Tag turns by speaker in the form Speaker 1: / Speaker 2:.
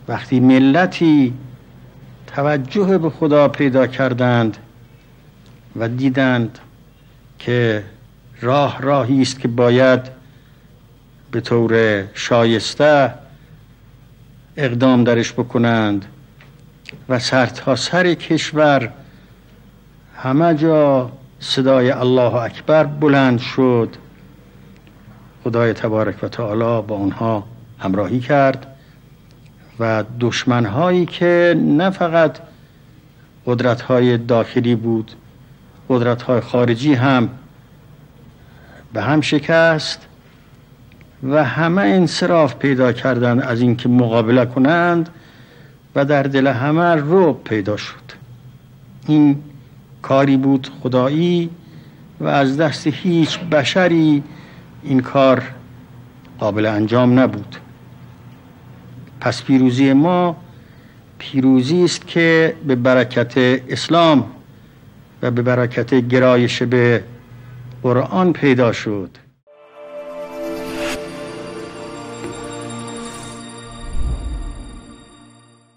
Speaker 1: وقتی ملتی توجه به خدا پیدا کردند و دیدند که راهی است که باید به طور شایسته اقدام درش بکنند و سرتاسر کشور همه جا صدای الله اکبر بلند شد، خدای تبارک و تعالی با اونها همراهی کرد و دشمنهایی که نه فقط قدرت‌های داخلی بود، قدرت‌های خارجی هم به هم شکست و همه انصراف پیدا کردند از اینکه مقابله کنند و در دل همه رعب پیدا شد. این کاری بود خدایی و از دست هیچ بشری این کار قابل انجام نبود. پس پیروزی ما پیروزی است که به برکت اسلام و به برکت گرایش به قرآن پیدا شد.